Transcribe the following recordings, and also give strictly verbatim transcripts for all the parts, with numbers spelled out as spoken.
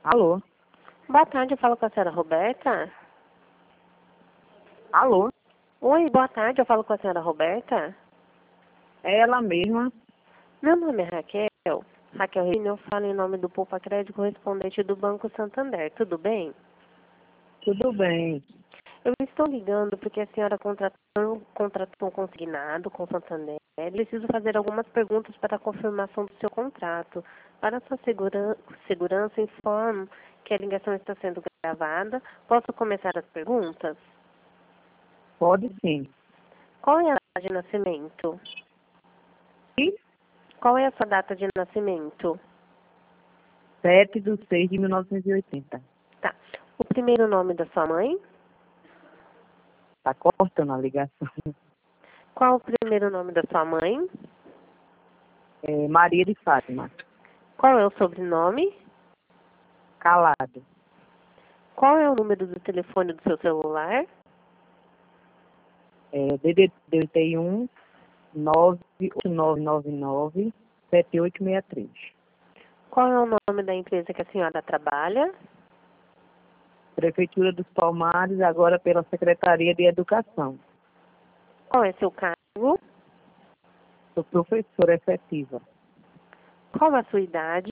Alô? Boa tarde, eu falo com a senhora Roberta. Alô? Oi, boa tarde, eu falo com a senhora Roberta. É ela mesma? Meu nome é Raquel. Raquel Reino, eu falo em nome do Poupa Crédito correspondente do Banco Santander. Tudo bem? Tudo bem. Eu estou ligando porque a senhora contratou, contratou um consignado com o Santander. Preciso fazer algumas perguntas para a confirmação do seu contrato. Para sua segura, segurança, informo que a ligação está sendo gravada. Posso começar as perguntas? Pode sim. Qual é a data de nascimento? E Qual é a sua data de nascimento? sete de seis de mil novecentos e oitenta. Tá. O primeiro nome da sua mãe? Tá cortando a ligação. Qual o primeiro nome da sua mãe? É Maria de Fátima. Qual é o sobrenome? Calado. Qual é o número do telefone do seu celular? É D D D um nove oito nove nove nove sete oito seis três. Qual é o nome da empresa que a senhora trabalha? Prefeitura dos Palmares, agora pela Secretaria de Educação. Qual é seu cargo? Sou professora efetiva. Qual a sua idade?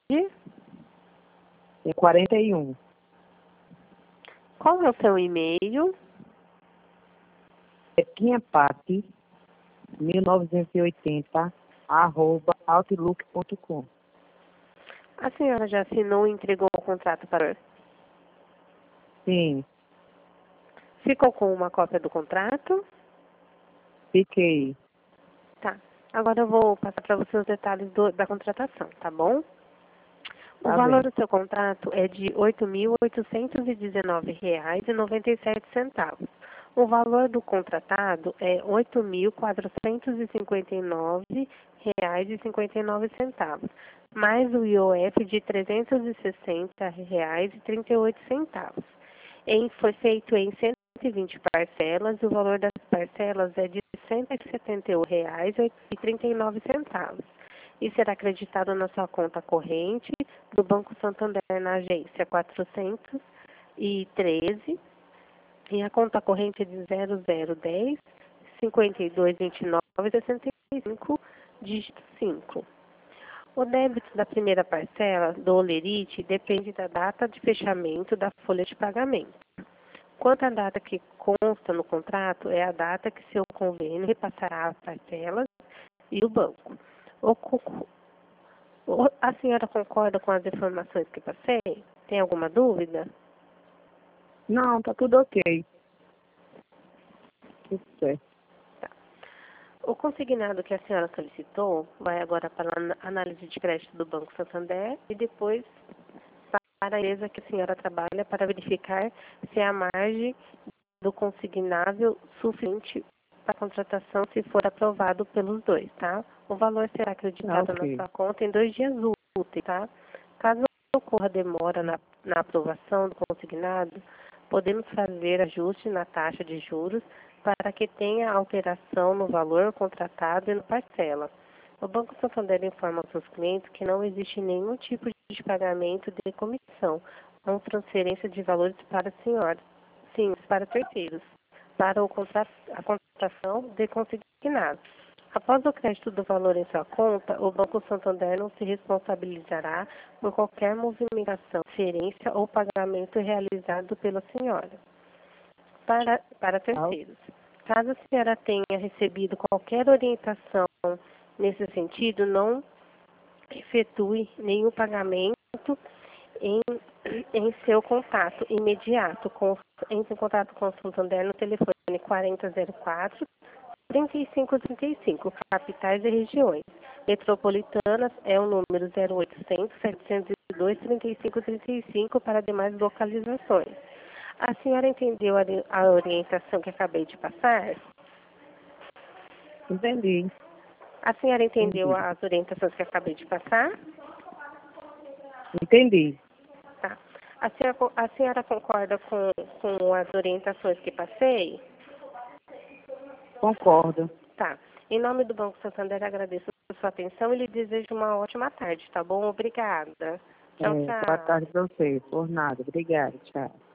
É quarenta e um. Qual é o seu e-mail? É tinhapati mil novecentos e oitenta arroba outlook ponto com. A senhora já assinou e entregou o contrato para... Sim, Ficou com uma cópia do contrato? fiquei. Tá. Agora eu vou passar para você os detalhes do- da contratação, tá bom? O Tá valor bem. do seu contrato é de oito mil oitocentos e dezenove reais e noventa e sete centavos. O valor do contratado é oito mil quatrocentos e cinquenta e nove reais e cinquenta e nove centavos, mais o I O F de trezentos e sessenta reais e trinta e oito centavos. Em, foi feito em cento e vinte parcelas e o valor das parcelas é de cento e setenta e um reais e trinta e nove centavos. E será acreditado na sua conta corrente do Banco Santander na agência quatrocentos e treze e a conta corrente é de zero zero dez cinquenta e dois vinte e nove sessenta e cinco, dígito cinco. O débito da primeira parcela do Olerite depende da data de fechamento da folha de pagamento. Quanto à data que consta no contrato, é a data que seu convênio repassará as parcelas e o banco. O, o, a senhora concorda com as informações que passei? Tem alguma dúvida? Não, tá tudo ok. Tudo certo. Tá. O consignado que a senhora solicitou vai agora para a análise de crédito do Banco Santander e depois para a empresa que a senhora trabalha para verificar se a margem do consignável suficiente para a contratação se for aprovado pelos dois, tá? O valor será Tá acreditado na ok. sua conta em dois dias úteis, tá? Caso ocorra demora na, na aprovação do consignado, podemos fazer ajuste na taxa de juros para que tenha alteração no valor contratado e na parcela. O Banco Santander informa aos seus clientes que não existe nenhum tipo de pagamento de comissão ou transferência de valores para a senhora, sim, para terceiros, para o contra, a contratação de consignado. Após o crédito do valor em sua conta, o Banco Santander não se responsabilizará por qualquer movimentação, transferência ou pagamento realizado pela senhora para, para Tá, terceiros. Caso a senhora tenha recebido qualquer orientação nesse sentido, não efetue nenhum pagamento em, em seu contato imediato. Com, entre em contato com o Santander no telefone quarenta zero quatro, trinta e cinco trinta e cinco, capitais e regiões. Metropolitanas é o número zero oitocentos, setecentos e dois, trinta e cinco trinta e cinco para demais localizações. A senhora entendeu a, a orientação que acabei de passar? entendi. A senhora entendeu Entendi. as orientações que acabei de passar? Entendi. Tá. A senhora, a senhora concorda com, com as orientações que passei? Concordo. Tá. Em nome do Banco Santander, agradeço a sua atenção e lhe desejo uma ótima tarde, tá bom? Obrigada. Tchau, É, tchau. boa tarde para você. Por nada. Obrigada. Tchau.